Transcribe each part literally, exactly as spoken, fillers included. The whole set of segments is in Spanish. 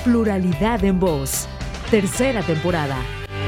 Pluralidad en Voz, tercera temporada.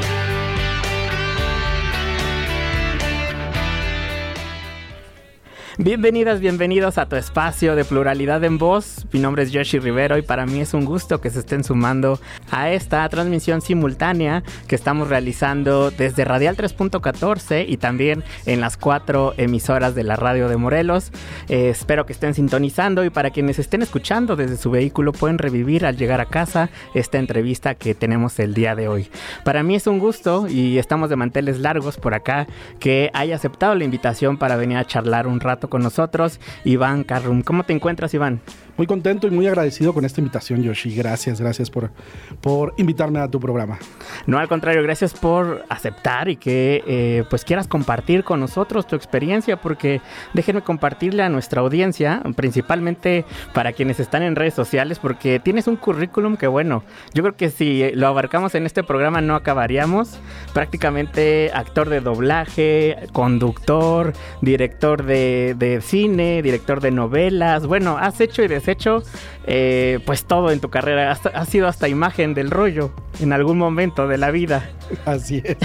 Bienvenidas, bienvenidos a tu espacio de Pluralidad en Voz. Mi nombre es Yoshi Rivero y para mí es un gusto que se estén sumando a esta transmisión simultánea que estamos realizando desde Radial tres punto catorce y también en las cuatro emisoras de la radio de Morelos. Eh, espero que estén sintonizando y para quienes estén escuchando desde su vehículo pueden revivir al llegar a casa esta entrevista que tenemos el día de hoy. Para mí es un gusto y estamos de manteles largos por acá que haya aceptado la invitación para venir a charlar un rato con nosotros, Iván Carrum. ¿Cómo te encuentras, Iván? Muy contento y muy agradecido con esta invitación, Yoshi. Gracias, gracias por, por invitarme a tu programa. No, al contrario, gracias por aceptar y que eh, pues quieras compartir con nosotros tu experiencia, porque déjenme compartirle a nuestra audiencia, principalmente para quienes están en redes sociales, porque tienes un currículum que, bueno, yo creo que si lo abarcamos en este programa no acabaríamos. Prácticamente actor de doblaje, conductor, director de, de cine, director de novelas. Bueno, has hecho y deshecho hecho eh, pues todo en tu carrera. Has, has sido hasta imagen del rollo en algún momento de la vida. Así es.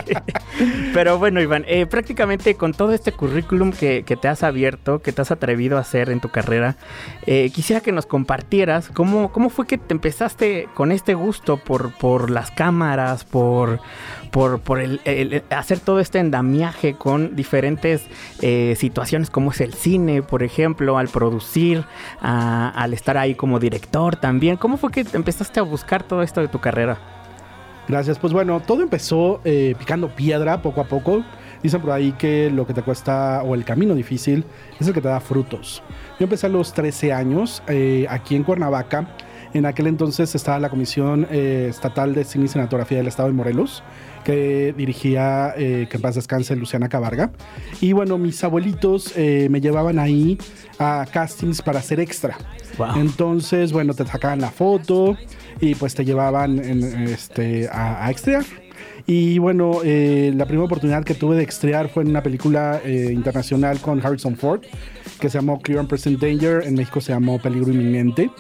Pero bueno, Iván, eh, prácticamente con todo este currículum que, que te has abierto, que te has atrevido a hacer en tu carrera, eh, quisiera que nos compartieras cómo, cómo fue que te empezaste con este gusto por, por las cámaras, por, por, por el, el hacer todo este andamiaje con diferentes eh, situaciones como es el cine, por ejemplo, al producir, a, al estar ahí como director también. ¿Cómo fue que empezaste a buscar todo esto de tu carrera? Gracias. Pues bueno, todo empezó eh, picando piedra poco a poco. Dicen por ahí que lo que te cuesta o el camino difícil es el que te da frutos. Yo empecé a los trece años eh, aquí en Cuernavaca. En aquel entonces estaba la Comisión eh, Estatal de Cine y Cinematografía del Estado de Morelos, que dirigía, eh, que en paz descanse, Luciana Cabarga. Y bueno, mis abuelitos eh, me llevaban ahí a castings para hacer extra. Wow. Entonces, bueno, te sacaban la foto y pues te llevaban en, este, a, a extrear. Y bueno, eh, la primera oportunidad que tuve de extrear fue en una película eh, internacional con Harrison Ford, que se llamó Clear and Present Danger. En México se llamó Peligro Inminente.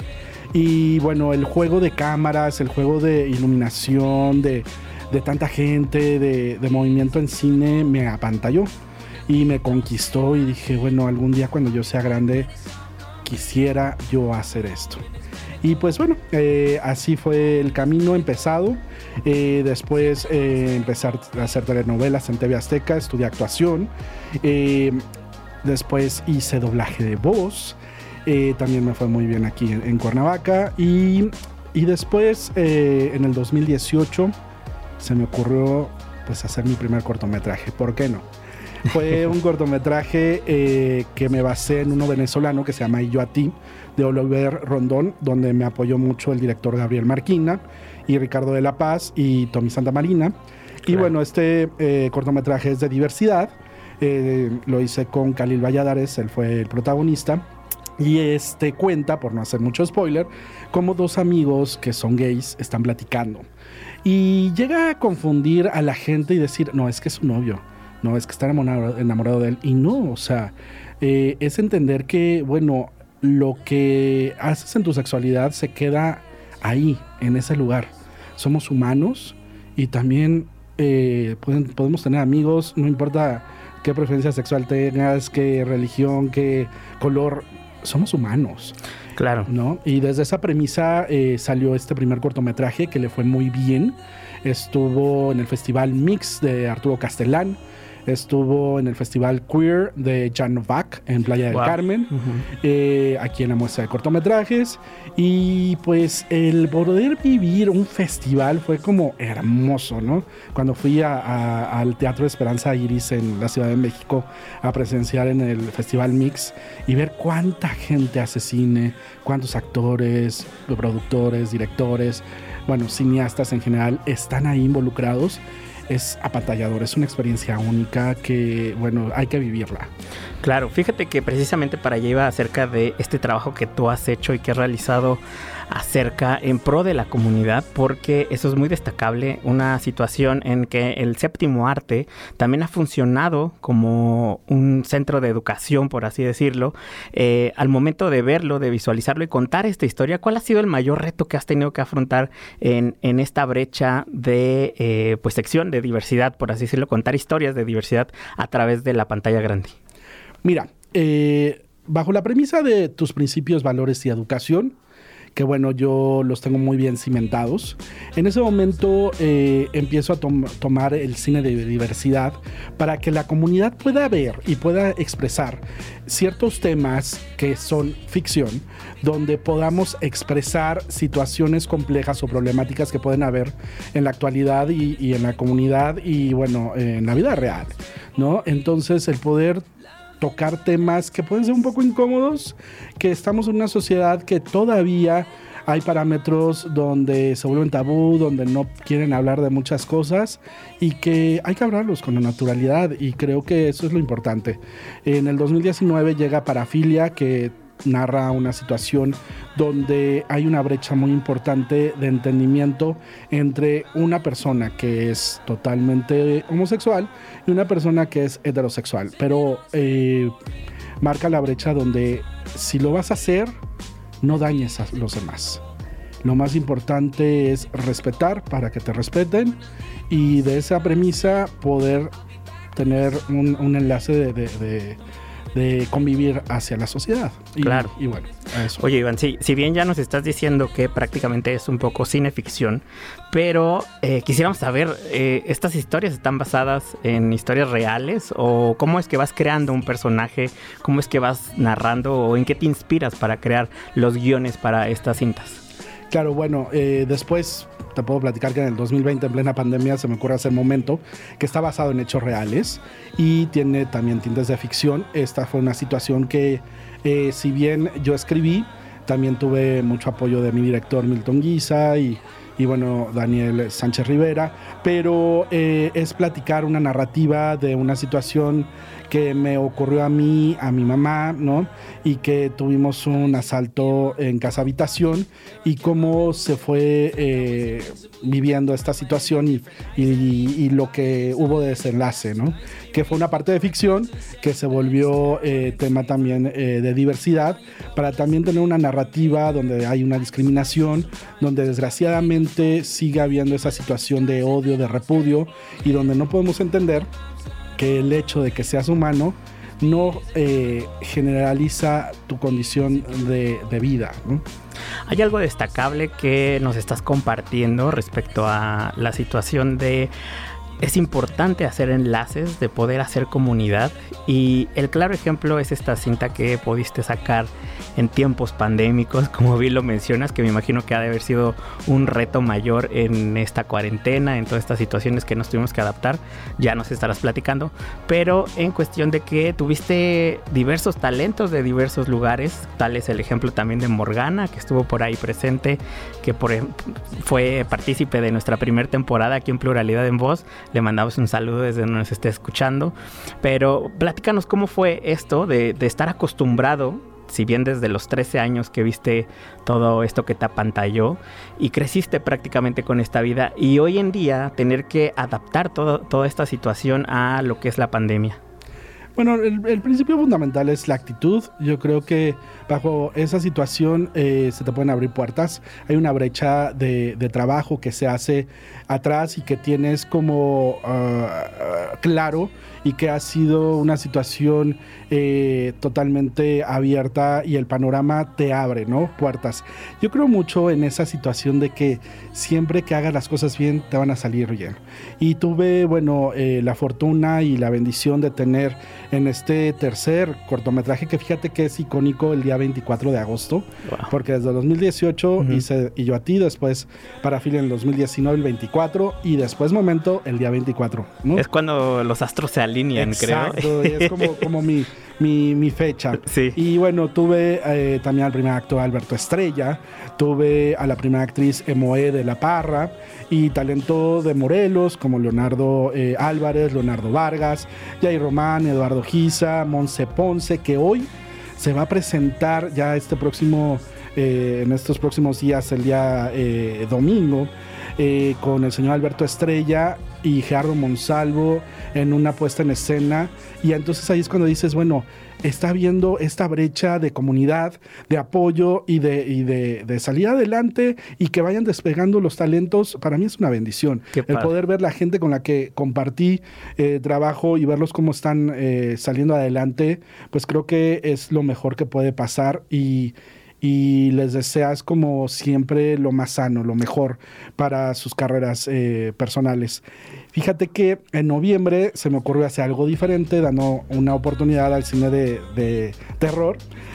Y bueno, el juego de cámaras, el juego de iluminación, de, de tanta gente, de, de movimiento en cine, me apantalló y me conquistó. Y dije, bueno, algún día cuando yo sea grande, quisiera yo hacer esto. Y pues bueno, eh, así fue el camino empezado. Eh, después eh, empecé a hacer telenovelas en T V Azteca, estudié actuación. Eh, después hice doblaje de voz. Eh, también me fue muy bien aquí en, en Cuernavaca. Y, y después, eh, en el dos mil dieciocho, se me ocurrió pues hacer mi primer cortometraje. ¿Por qué no? Fue un cortometraje eh, que me basé en uno venezolano que se llama Y yo a ti, de Oliver Rondón, donde me apoyó mucho el director Gabriel Marquina y Ricardo de la Paz y Tommy Santamarina. Claro. Y bueno, este eh, cortometraje es de diversidad. Eh, lo hice con Khalil Valladares, él fue el protagonista. Y este cuenta, por no hacer mucho spoiler, como dos amigos que son gays están platicando. Y llega a confundir a la gente y decir, no, es que es su novio. No, es que está enamorado, enamorado de él. Y no, o sea, eh, es entender que, bueno, lo que haces en tu sexualidad se queda ahí, en ese lugar. Somos humanos y también eh, pueden, podemos tener amigos, no importa qué preferencia sexual tengas, qué religión, qué color, somos humanos. Claro. ¿No? Y desde esa premisa eh, salió este primer cortometraje que le fue muy bien. Estuvo en el Festival Mix de Arturo Castellán. Estuvo en el Festival Queer de Jan Novak en Playa del wow. Carmen, uh-huh. eh, aquí en la muestra de cortometrajes. Y pues el poder vivir un festival fue como hermoso, ¿no? Cuando fui a, a, al Teatro Esperanza Iris en la Ciudad de México a presenciar en el Festival Mix y ver cuánta gente hace cine, cuántos actores, productores, directores, bueno, cineastas en general están ahí involucrados. Es apantallador, es una experiencia única que, bueno, hay que vivirla. Claro, fíjate que precisamente para allá iba acerca de este trabajo que tú has hecho y que has realizado acerca en pro de la comunidad, porque eso es muy destacable, una situación en que el séptimo arte también ha funcionado como un centro de educación, por así decirlo. Eh, al momento de verlo, de visualizarlo y contar esta historia, ¿cuál ha sido el mayor reto que has tenido que afrontar en, en esta brecha de eh, pues sección de diversidad, por así decirlo, contar historias de diversidad a través de la pantalla grande? Mira, eh, bajo la premisa de tus principios, valores y educación, que bueno, yo los tengo muy bien cimentados, en ese momento eh, empiezo a tom- tomar el cine de diversidad para que la comunidad pueda ver y pueda expresar ciertos temas que son ficción, donde podamos expresar situaciones complejas o problemáticas que pueden haber en la actualidad y, y en la comunidad y bueno, en la vida real, ¿no? Entonces el poder tocar temas que pueden ser un poco incómodos, que estamos en una sociedad que todavía hay parámetros donde se vuelven tabú, donde no quieren hablar de muchas cosas y que hay que hablarlos con la naturalidad, y creo que eso es lo importante. En el dos mil diecinueve llega Parafilia, que narra una situación donde hay una brecha muy importante de entendimiento entre una persona que es totalmente homosexual y una persona que es heterosexual, pero eh, marca la brecha donde si lo vas a hacer, no dañes a los demás. Lo más importante es respetar para que te respeten, y de esa premisa poder tener un, un enlace de, de, de de convivir hacia la sociedad. Y, claro. Y bueno, eso. Oye, Iván, sí, si bien ya nos estás diciendo que prácticamente es un poco cineficción, pero eh, quisiéramos saber, eh, ¿estas historias están basadas en historias reales? ¿O cómo es que vas creando un personaje? ¿Cómo es que vas narrando? ¿O en qué te inspiras para crear los guiones para estas cintas? Claro, bueno, eh, después te puedo platicar que en el dos mil veinte, en plena pandemia, se me ocurre hacer Momento, que está basado en hechos reales y tiene también tintes de ficción. Esta fue una situación que, eh, si bien yo escribí, también tuve mucho apoyo de mi director Milton Guisa y, y bueno, Daniel Sánchez Rivera, pero eh, es platicar una narrativa de una situación que me ocurrió a mí, a mi mamá, ¿no? Y que tuvimos un asalto en casa habitación y cómo se fue eh, viviendo esta situación y, y, y lo que hubo de desenlace, ¿no? Que fue una parte de ficción que se volvió eh, tema también eh, de diversidad, para también tener una narrativa donde hay una discriminación, donde desgraciadamente sigue habiendo esa situación de odio, de repudio, y donde no podemos entender que el hecho de que seas humano no eh, generaliza tu condición de, de vida, ¿no? Hay algo destacable que nos estás compartiendo respecto a la situación de... Es importante hacer enlaces, de poder hacer comunidad, y el claro ejemplo es esta cinta que pudiste sacar en tiempos pandémicos, como bien lo mencionas, que me imagino que ha de haber sido un reto mayor en esta cuarentena, en todas estas situaciones que nos tuvimos que adaptar. Ya nos estarás platicando, pero en cuestión de que tuviste diversos talentos de diversos lugares, tal es el ejemplo también de Morgana, que estuvo por ahí presente, que por, fue partícipe de nuestra primera temporada aquí en Pluralidad en Voz. Le mandamos un saludo desde donde nos esté escuchando. Pero platícanos cómo fue esto de, de estar acostumbrado, si bien desde los trece años que viste todo esto que te apantalló y creciste prácticamente con esta vida, y hoy en día tener que adaptar todo, toda esta situación a lo que es la pandemia. Bueno, el, el principio fundamental es la actitud. Yo creo que bajo esa situación eh, se te pueden abrir puertas. Hay una brecha de, de trabajo que se hace atrás y que tienes como uh, claro, y que ha sido una situación eh, totalmente abierta, y el panorama te abre, ¿no? Puertas. Yo creo mucho en esa situación de que siempre que hagas las cosas bien, te van a salir bien. Y tuve, bueno, eh, la fortuna y la bendición de tener en este tercer cortometraje, que fíjate que es icónico, el día veinticuatro de agosto, wow. Porque desde el dos mil dieciocho uh-huh. hice Y yo a ti, después Parafilia en el dos mil diecinueve, el veinticuatro, y después Momento el día veinticuatro, ¿no? Es cuando los astros se alinean, Exacto, creo. es como, como mi, mi, mi fecha. Sí. Y bueno, tuve eh, también al primer actor Alberto Estrella, tuve a la primera actriz Emoe de la Parra y talento de Morelos como Leonardo eh, Álvarez, Leonardo Vargas, Jair Román, Eduardo Giza, Monse Ponce, que hoy se va a presentar ya este próximo, eh, en estos próximos días, el día eh, domingo, eh, con el señor Alberto Estrella y Gerardo Monsalvo en una puesta en escena. Y entonces ahí es cuando dices, bueno, está viendo esta brecha de comunidad, de apoyo y de, y de, de salir adelante y que vayan despegando los talentos. Para mí es una bendición. Qué el padre. poder ver la gente con la que compartí eh, trabajo y verlos cómo están eh, saliendo adelante, pues creo que es lo mejor que puede pasar y y les deseas como siempre lo más sano, lo mejor para sus carreras eh, personales. Fíjate que en noviembre se me ocurrió hacer algo diferente, dando una oportunidad al cine de, de terror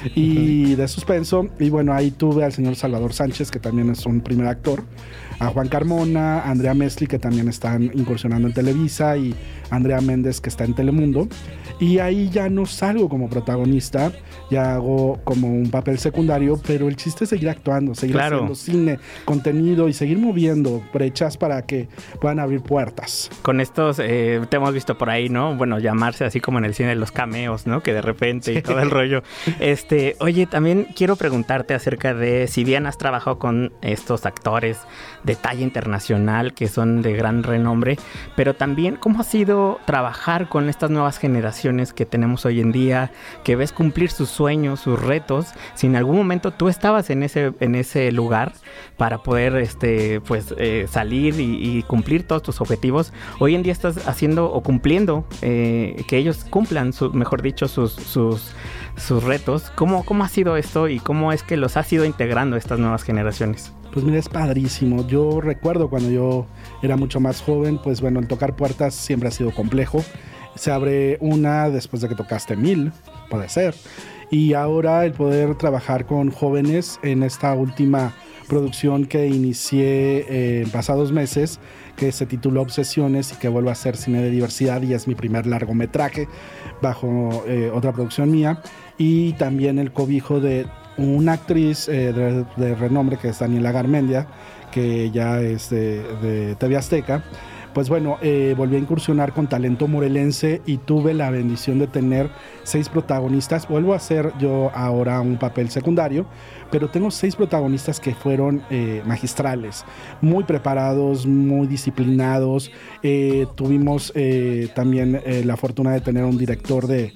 y de suspenso. Y bueno, ahí tuve al señor Salvador Sánchez, que también es un primer actor, a Juan Carmona, a Andrea Mesli, que también están incursionando en Televisa, y Andrea Méndez, que está en Telemundo. Y ahí ya no salgo como protagonista, ya hago como un papel secundario, pero el chiste es seguir actuando, seguir Claro. haciendo cine, contenido y seguir moviendo brechas para que puedan abrir puertas. Con estos, eh, te hemos visto por ahí, ¿no? Bueno, llamarse así como en el cine los cameos, ¿no? Que de repente y todo el rollo. Este, oye, también quiero preguntarte acerca de, si bien has trabajado con estos actores de talla internacional que son de gran renombre, pero también, ¿cómo ha sido trabajar con estas nuevas generaciones que tenemos hoy en día, que ves cumplir sus sueños, sus retos? Si en algún momento tú estabas en ese, en ese lugar para poder, este, pues, eh, salir y, y cumplir todos tus objetivos, hoy en día estás haciendo o cumpliendo eh, que ellos cumplan, su, mejor dicho, sus, sus, sus retos. ¿Cómo, ¿Cómo ha sido esto y cómo es que los has ido integrando estas nuevas generaciones? Pues mira, es padrísimo. Yo recuerdo cuando yo era mucho más joven, pues bueno, el tocar puertas siempre ha sido complejo. Se abre una después de que tocaste mil, puede ser. Y ahora el poder trabajar con jóvenes en esta última producción que inicié eh, en pasados meses, que se tituló Obsesiones y que vuelvo a hacer cine de diversidad, y es mi primer largometraje bajo eh, otra producción mía, y también el cobijo de una actriz eh, de, de renombre que es Daniela Garmendia, que ya es de, de T V Azteca. Pues bueno, eh, volví a incursionar con talento morelense y tuve la bendición de tener seis protagonistas. Vuelvo a hacer yo ahora un papel secundario, pero tengo seis protagonistas que fueron eh, magistrales, muy preparados, muy disciplinados. Eh, tuvimos eh, también eh, la fortuna de tener un director de...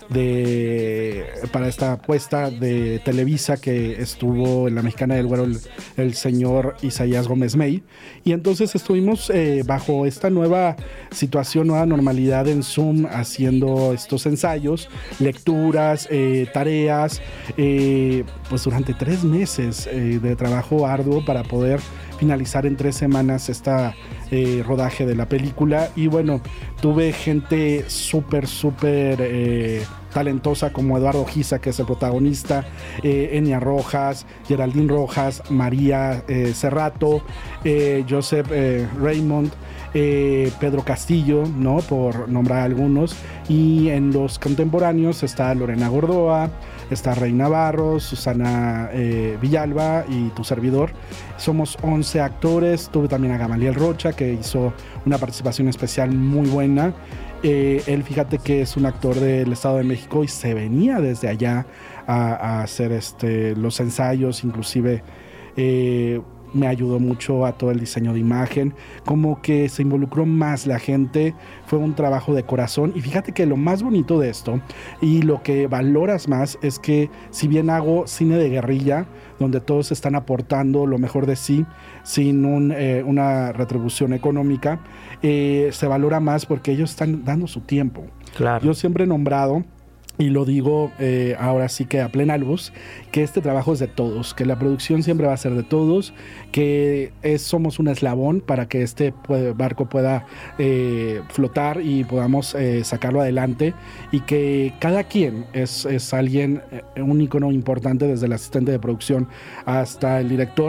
De, para esta apuesta de Televisa, que estuvo en La Mexicana del Güero, el, el señor Isaías Gómez May, y entonces estuvimos eh, bajo esta nueva situación, nueva normalidad en Zoom, haciendo estos ensayos, lecturas, eh, tareas, eh, pues durante tres meses eh, de trabajo arduo para poder finalizar en tres semanas esta eh, rodaje de la película. Y bueno, tuve gente súper, súper eh, talentosa como Eduardo Giza, que es el protagonista, eh, Enia Rojas, Geraldine Rojas, María eh, Cerrato, eh, Joseph eh, Raymond, eh, Pedro Castillo, ¿no? Por nombrar algunos. Y en los contemporáneos está Lorena Gordoa, está Rey Navarro, Susana eh, Villalba y tu servidor. Somos once actores. Tuve también a Gamaliel Rocha, que hizo una participación especial muy buena. Eh, él, fíjate que es un actor del Estado de México y se venía desde allá a, a hacer este, los ensayos, inclusive eh, me ayudó mucho a todo el diseño de imagen, como que se involucró más la gente, fue un trabajo de corazón. Y fíjate que lo más bonito de esto y lo que valoras más es que, si bien hago cine de guerrilla, donde todos están aportando lo mejor de sí sin un, eh, una retribución económica, eh, se valora más porque ellos están dando su tiempo. Claro. Yo siempre he nombrado, y lo digo eh, ahora sí que a plena luz, que este trabajo es de todos, que la producción siempre va a ser de todos, que es, somos un eslabón para que este puede, barco pueda eh, flotar y podamos eh, sacarlo adelante, y que cada quien es, es alguien, un ícono importante, desde el asistente de producción hasta el director.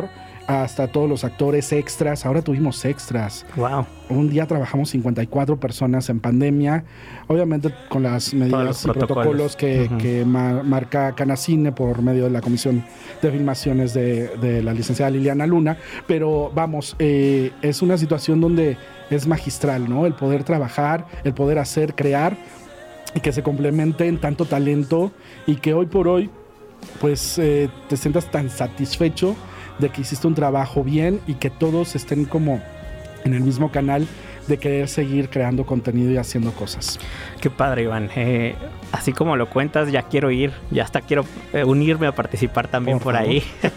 hasta todos los actores, extras. Ahora tuvimos extras. Wow. Un día trabajamos cincuenta y cuatro personas en pandemia, obviamente con las medidas y protocolos, protocolos que, uh-huh. que ma- marca Canacine por medio de la Comisión de Filmaciones de, de la licenciada Liliana Luna, pero vamos, eh, es una situación donde es magistral, ¿no? El poder trabajar, el poder hacer, crear, y que se complementen tanto talento, y que hoy por hoy pues eh, te sientas tan satisfecho de que hiciste un trabajo bien y que todos estén como en el mismo canal de querer seguir creando contenido y haciendo cosas. Qué padre, Iván. Eh, así como lo cuentas, ya quiero ir, ya hasta quiero eh, unirme a participar también por, por ahí.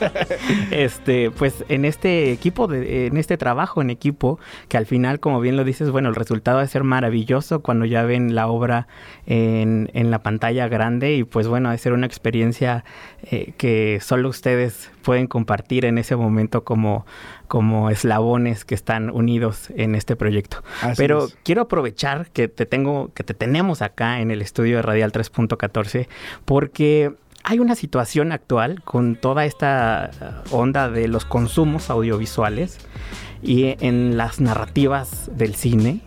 este, pues en este equipo, de, en este trabajo en equipo, que al final, como bien lo dices, bueno, el resultado va a ser maravilloso cuando ya ven la obra en, en la pantalla grande, y pues bueno, va a ser una experiencia eh, que solo ustedes pueden compartir en ese momento como, como eslabones que están unidos en este proyecto. Así Pero es. Quiero aprovechar que te tengo, que te tenemos acá en el estudio de Radial tres punto catorce, porque hay una situación actual con toda esta onda de los consumos audiovisuales y en las narrativas del cine,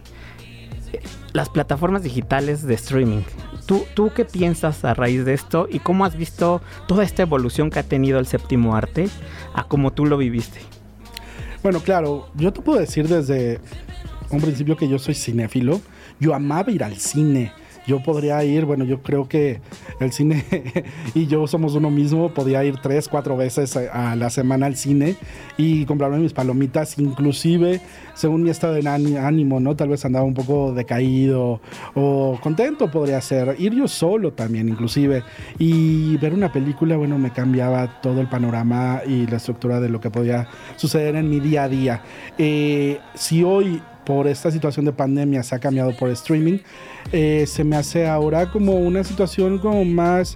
las plataformas digitales de streaming. ¿Tú, ¿Tú qué piensas a raíz de esto y cómo has visto toda esta evolución que ha tenido el séptimo arte a cómo tú lo viviste? Bueno, claro, yo te puedo decir desde un principio que yo soy cinéfilo. Yo amaba ir al cine. Yo podría ir, bueno, yo creo que el cine y yo somos uno mismo. Podía ir tres, cuatro veces a, a la semana al cine y comprarme mis palomitas, inclusive según mi estado de ánimo, ¿no? Tal vez andaba un poco decaído o contento, podría ser. Ir yo solo también, inclusive. Y ver una película, bueno, me cambiaba todo el panorama y la estructura de lo que podía suceder en mi día a día. Eh, si hoy, por esta situación de pandemia, se ha cambiado por streaming, eh, se me hace ahora como una situación como más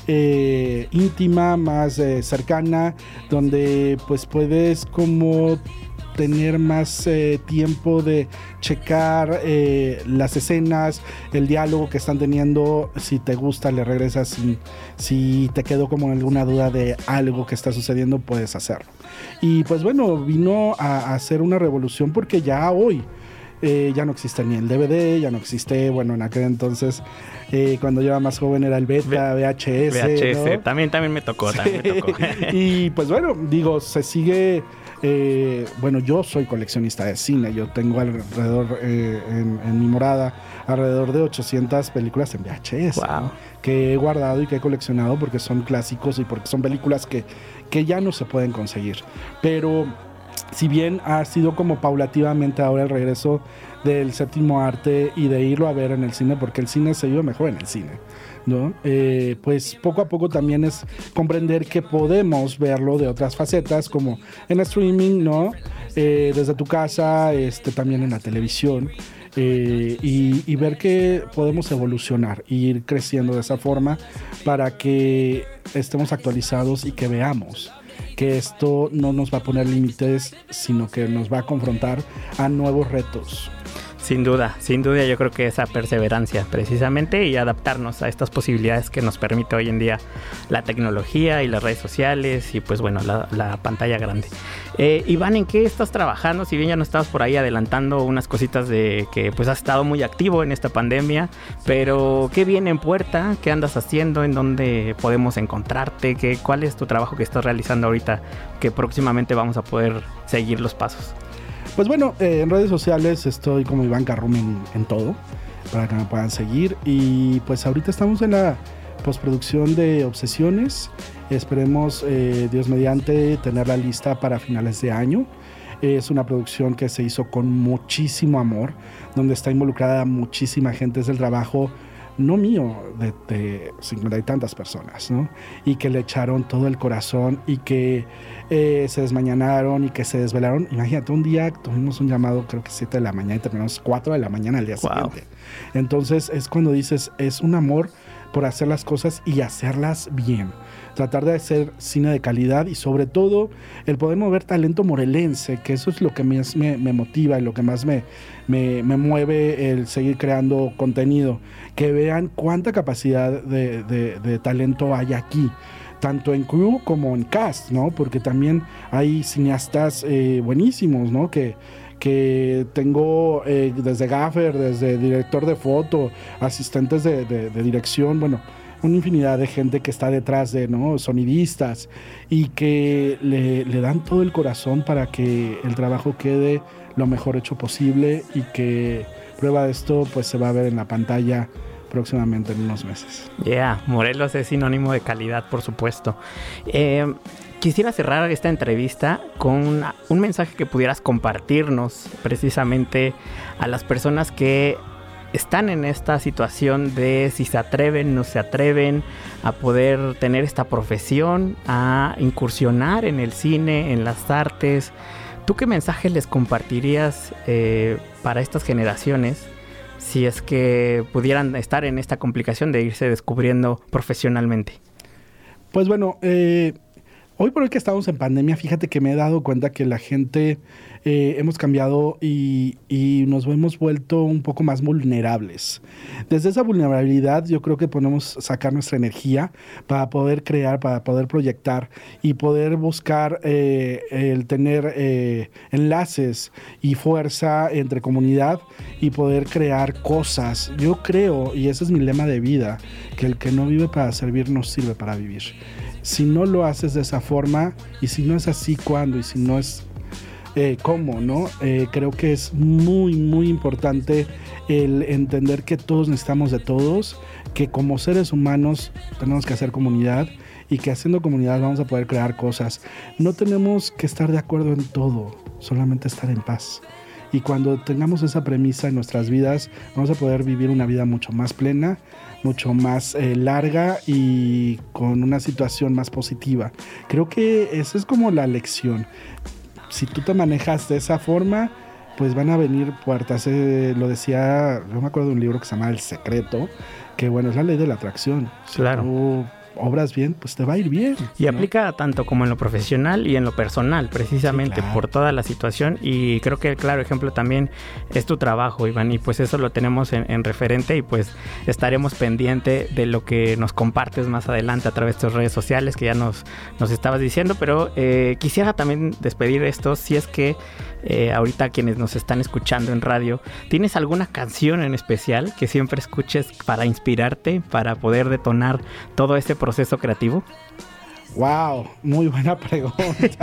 eh, íntima, más eh, cercana, donde pues puedes como tener más eh, tiempo de checar eh, las escenas, el diálogo que están teniendo. Si te gusta, le regresas. Si, si te quedó como alguna duda de algo que está sucediendo, puedes hacerlo. Y pues bueno, vino a, a hacer una revolución, porque ya hoy Eh, ya no existe ni el D V D, ya no existe, bueno, en aquel entonces, eh, cuando yo era más joven, era el beta, V H S. V H S, ¿no? también, también me tocó, sí. también me tocó. Y pues bueno, digo, se sigue, eh, bueno, yo soy coleccionista de cine, yo tengo alrededor, eh, en, en mi morada, alrededor de ochocientas películas en V H S. Wow. Que he guardado y que he coleccionado porque son clásicos y porque son películas que, que ya no se pueden conseguir. Pero si bien ha sido como paulativamente ahora el regreso del séptimo arte y de irlo a ver en el cine, porque el cine se vive mejor en el cine, ¿no? Eh, pues poco a poco también es comprender que podemos verlo de otras facetas, como en streaming, ¿no? Eh, desde tu casa, este, también en la televisión. Eh, y, y ver que podemos evolucionar e ir creciendo de esa forma para que estemos actualizados y que veamos que esto no nos va a poner límites, sino que nos va a confrontar a nuevos retos. Sin duda, sin duda, yo creo que esa perseverancia precisamente, y adaptarnos a estas posibilidades que nos permite hoy en día la tecnología y las redes sociales y pues bueno, la, la pantalla grande. Eh, Iván, ¿en qué estás trabajando? Si bien ya nos estabas por ahí adelantando unas cositas de que pues has estado muy activo en esta pandemia, pero ¿qué viene en puerta? ¿Qué andas haciendo? ¿En dónde podemos encontrarte? ¿Qué, ¿Cuál es tu trabajo que estás realizando ahorita que próximamente vamos a poder seguir los pasos? Pues bueno, eh, en redes sociales estoy como Iván Carrum en, en todo, para que me puedan seguir. Y pues ahorita estamos en la postproducción de Obsesiones. Esperemos, eh, Dios mediante, tenerla lista para finales de año. Es una producción que se hizo con muchísimo amor, donde está involucrada muchísima gente. Es el trabajo, no mío, de, de cincuenta y tantas personas, ¿no? Y que le echaron todo el corazón y que eh, se desmañanaron y que se desvelaron. Imagínate, un día tuvimos un llamado, creo que siete de la mañana, y terminamos cuatro de la mañana al día wow. siguiente. Entonces es cuando dices, es un amor por hacer las cosas y hacerlas bien. Tratar de hacer cine de calidad y sobre todo el poder mover talento morelense, que eso es lo que más me, me motiva y lo que más me, me, me mueve el seguir creando contenido. Que vean cuánta capacidad de, de, de talento hay aquí. tanto en crew como en cast, ¿no? Porque también hay cineastas eh, buenísimos, ¿no? Que, que tengo eh, desde gaffer, desde director de foto, asistentes de, de, de dirección, bueno, una infinidad de gente que está detrás de, ¿no? Sonidistas, y que le, le dan todo el corazón para que el trabajo quede lo mejor hecho posible, y que prueba de esto pues se va a ver en la pantalla próximamente en unos meses. Yeah, Morelos es sinónimo de calidad, por supuesto. Eh, quisiera cerrar esta entrevista con una, un mensaje que pudieras compartirnos precisamente a las personas que están en esta situación de si se atreven, no se atreven a poder tener esta profesión, a incursionar en el cine, en las artes. ¿Tú qué mensaje les compartirías eh, para estas generaciones si es que pudieran estar en esta complicación de irse descubriendo profesionalmente? Pues bueno, eh, hoy por hoy que estamos en pandemia, fíjate que me he dado cuenta que la gente eh, hemos cambiado y, y nos hemos vuelto un poco más vulnerables. Desde esa vulnerabilidad yo creo que podemos sacar nuestra energía para poder crear, para poder proyectar y poder buscar eh, el tener eh, enlaces y fuerza entre comunidad y poder crear cosas. Yo creo, y ese es mi lema de vida, que el que no vive para servir no sirve para vivir. Si no lo haces de esa forma, y si no es así, ¿cuándo? Y si no es eh, ¿cómo? ¿No? Eh, creo que es muy, muy importante el entender que todos necesitamos de todos, que como seres humanos tenemos que hacer comunidad, y que haciendo comunidad vamos a poder crear cosas. No tenemos que estar de acuerdo en todo, solamente estar en paz. Y cuando tengamos esa premisa en nuestras vidas, vamos a poder vivir una vida mucho más plena, mucho más eh, larga y con una situación más positiva. Creo que esa es como la lección. Si tú te manejas de esa forma, pues van a venir puertas. Eh, lo decía, yo me acuerdo de un libro que se llama El Secreto, que bueno, es la ley de la atracción. Si claro. tú obras bien, pues te va a ir bien. Y ¿no? Aplica tanto como en lo profesional y en lo personal, precisamente, sí, claro, por toda la situación. Y creo que el claro ejemplo también es tu trabajo, Iván, y pues eso lo tenemos en, en referente, y pues estaremos pendiente de lo que nos compartes más adelante a través de tus redes sociales, que ya nos, nos estabas diciendo. Pero eh, quisiera también despedir esto, si es que eh, ahorita quienes nos están escuchando en radio, ¿tienes alguna canción en especial que siempre escuches para inspirarte, para poder detonar todo este proceso creativo? Wow, muy buena pregunta.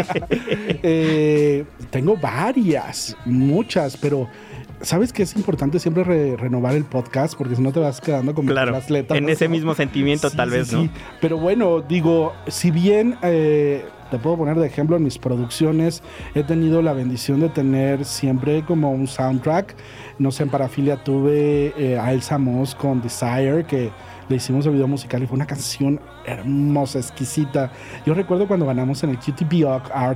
eh, tengo varias, muchas, pero ¿sabes que es importante siempre re- renovar el podcast? Porque si no te vas quedando con claro, las letras. En ese mismo sentimiento, sí, tal sí, vez, sí. ¿no? Pero bueno, digo, si bien eh, te puedo poner de ejemplo en mis producciones, he tenido la bendición de tener siempre como un soundtrack. No sé, en Parafilia tuve eh, a Elsa Moss con Desire, que le hicimos el video musical y fue una canción hermosa, exquisita. Yo recuerdo cuando ganamos en el Q T B O C Art,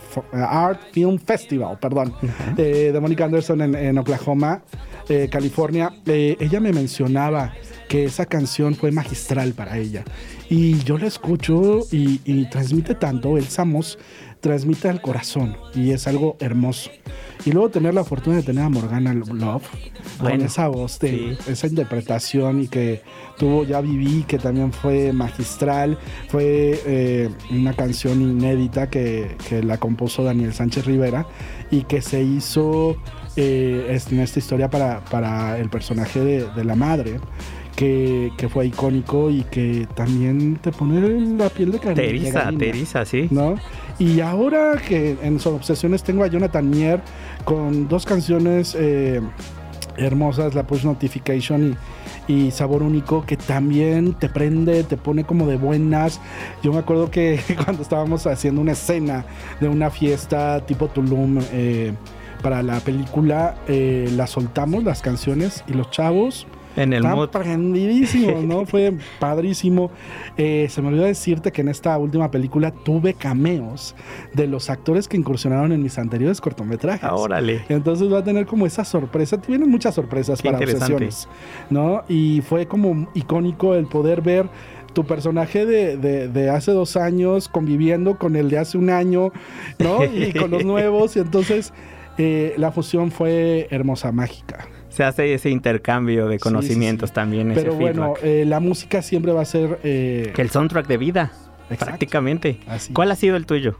Art Film Festival, perdón, uh-huh. eh, de Monica Anderson en, en Oklahoma, eh, California. Eh, ella me mencionaba que esa canción fue magistral para ella. Y yo la escucho y, y transmite tanto, el Samos transmite al corazón y es algo hermoso. Y luego tener la fortuna de tener a Morgana Love, bueno, con esa voz, de sí, esa interpretación, y que tuvo Ya Viví, que también fue magistral. Fue eh, una canción inédita que, que la compuso Daniel Sánchez Rivera y que se hizo eh, en esta historia para, para el personaje de, de la madre. Que, que fue icónico y que también te pone la piel de cariño. Te eriza, te eriza, sí. ¿No? Y ahora que en sus obsesiones tengo a Jonathan Mier con dos canciones eh, hermosas, la Push Notification y, y Sabor Único, que también te prende, te pone como de buenas. Yo me acuerdo que cuando estábamos haciendo una escena de una fiesta tipo Tulum eh, para la película, eh, la soltamos las canciones y los chavos en el mood prendidísimos, ¿no? Fue padrísimo. Eh, se me olvidó decirte que en esta última película tuve cameos de los actores que incursionaron en mis anteriores cortometrajes. Ah, órale. Entonces va a tener como esa sorpresa. Tienen muchas sorpresas. Qué para Obsesiones, ¿no? Y fue como icónico el poder ver tu personaje de, de, de hace dos años conviviendo con el de hace un año, ¿no? Y con los nuevos. Y entonces eh, la fusión fue hermosa, mágica. Se hace ese intercambio de conocimientos, sí, sí, sí. También. Pero ese bueno, eh, la música siempre va a ser... Eh, que el soundtrack de vida. Exacto. Prácticamente. Así. ¿Cuál ha sido el tuyo?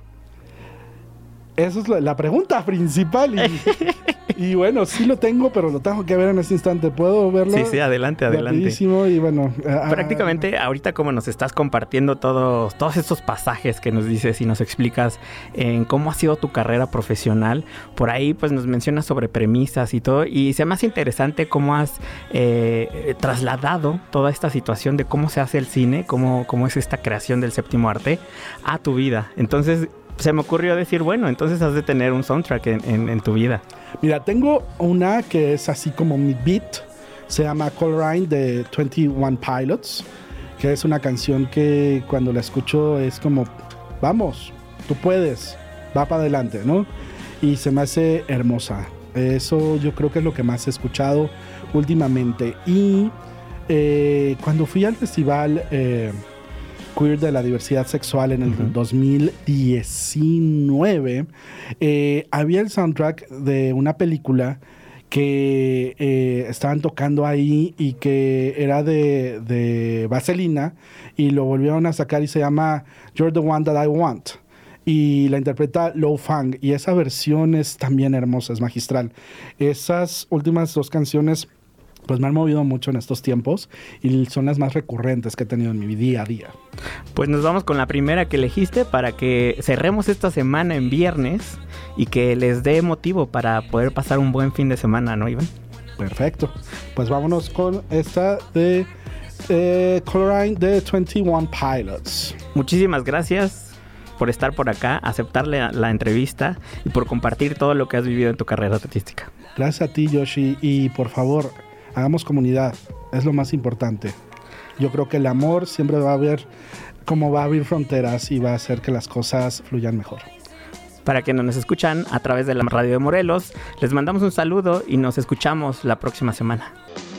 Esa es la, la pregunta principal. Y, y bueno, sí lo tengo, pero lo tengo que ver en este instante. ¿Puedo verlo? Sí, sí, adelante, adelante. Rapidísimo y bueno. Prácticamente, uh, ahorita como nos estás compartiendo todos, todos estos pasajes que nos dices y nos explicas en cómo ha sido tu carrera profesional, por ahí pues nos mencionas sobre premisas y todo, y se me hace interesante cómo has eh, trasladado toda esta situación de cómo se hace el cine, cómo, cómo es esta creación del séptimo arte a tu vida. Entonces, se me ocurrió decir, bueno, entonces has de tener un soundtrack en, en, en tu vida. Mira, tengo una que es así como mi beat. Se llama Colorine de veintiuno Pilots, que es una canción que cuando la escucho es como, vamos, tú puedes, va para adelante, ¿no? Y se me hace hermosa. Eso yo creo que es lo que más he escuchado últimamente. Y eh, cuando fui al festival... Eh, queer de la diversidad sexual en el uh-huh. dos mil diecinueve, eh, había el soundtrack de una película que eh, estaban tocando ahí y que era de, de Vaselina, y lo volvieron a sacar y se llama You're the One That I Want, y la interpreta Lo Fang, y esa versión es también hermosa, es magistral. Esas últimas dos canciones pues me han movido mucho en estos tiempos y son las más recurrentes que he tenido en mi día a día. Pues nos vamos con la primera que elegiste para que cerremos esta semana en viernes y que les dé motivo para poder pasar un buen fin de semana, ¿no, Iván? Perfecto. Pues vámonos con esta de eh, Colorine de veintiuno Pilots. Muchísimas gracias por estar por acá, aceptar la, la entrevista y por compartir todo lo que has vivido en tu carrera artística. Gracias a ti, Yoshi, y por favor, hagamos comunidad, es lo más importante. Yo creo que el amor siempre va a haber, como va a abrir fronteras y va a hacer que las cosas fluyan mejor. Para quienes nos escuchan a través de la radio de Morelos, les mandamos un saludo y nos escuchamos la próxima semana.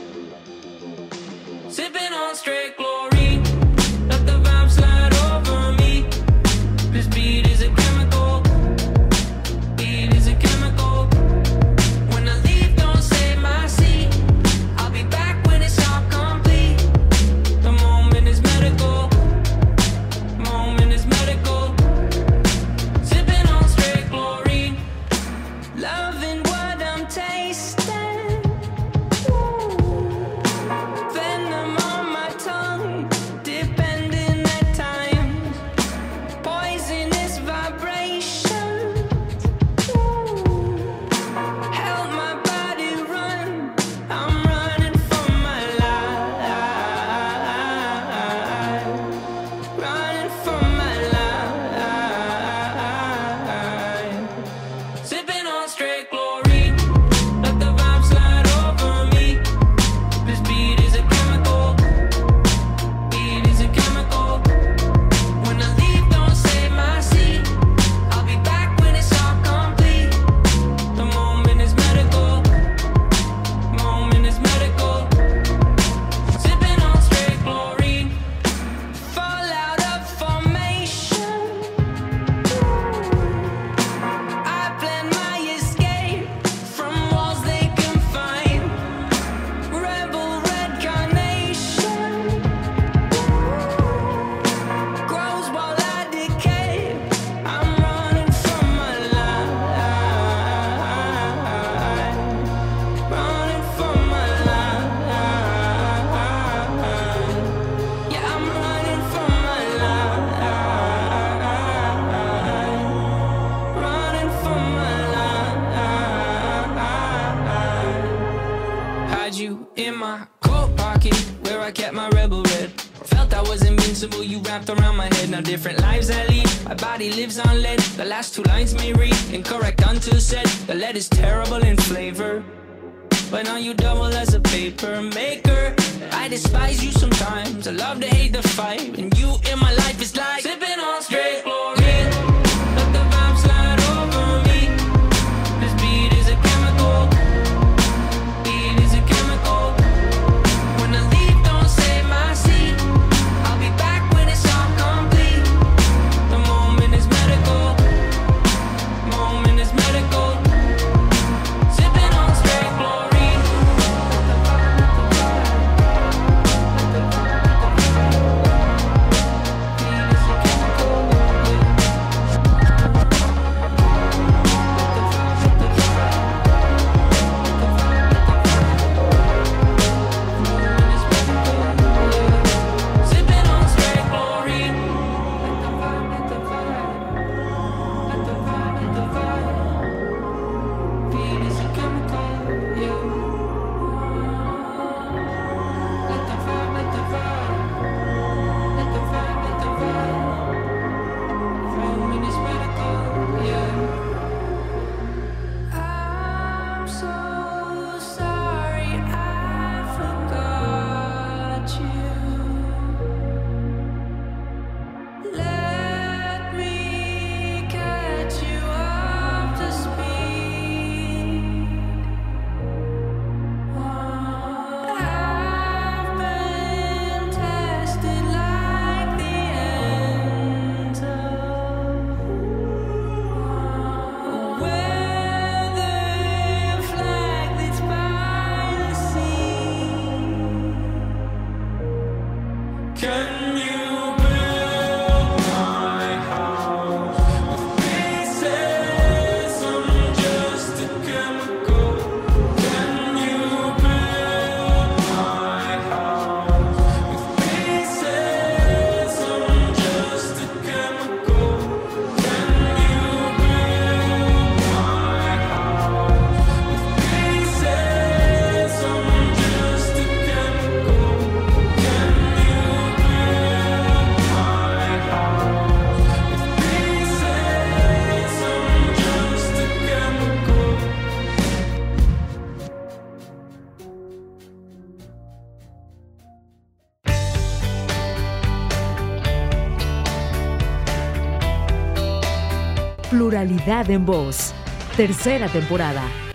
You wrapped around my head, now different lives I lead. My body lives on lead, the last two lines may read incorrect until said. The lead is terrible in flavor, but now you double as a paper maker. I despise you sometimes, I love to hate the fight, and you in my life is like sipping on straight chlorine. Let the vibe slide over me. This beat is a chemical. Beat is a chemical. When I leave, don't save my seat. I'll be back when it's all complete. The moment is medical. Moment is medical. Sipping on straight chlorine. Pluralidad en Voz, tercera temporada.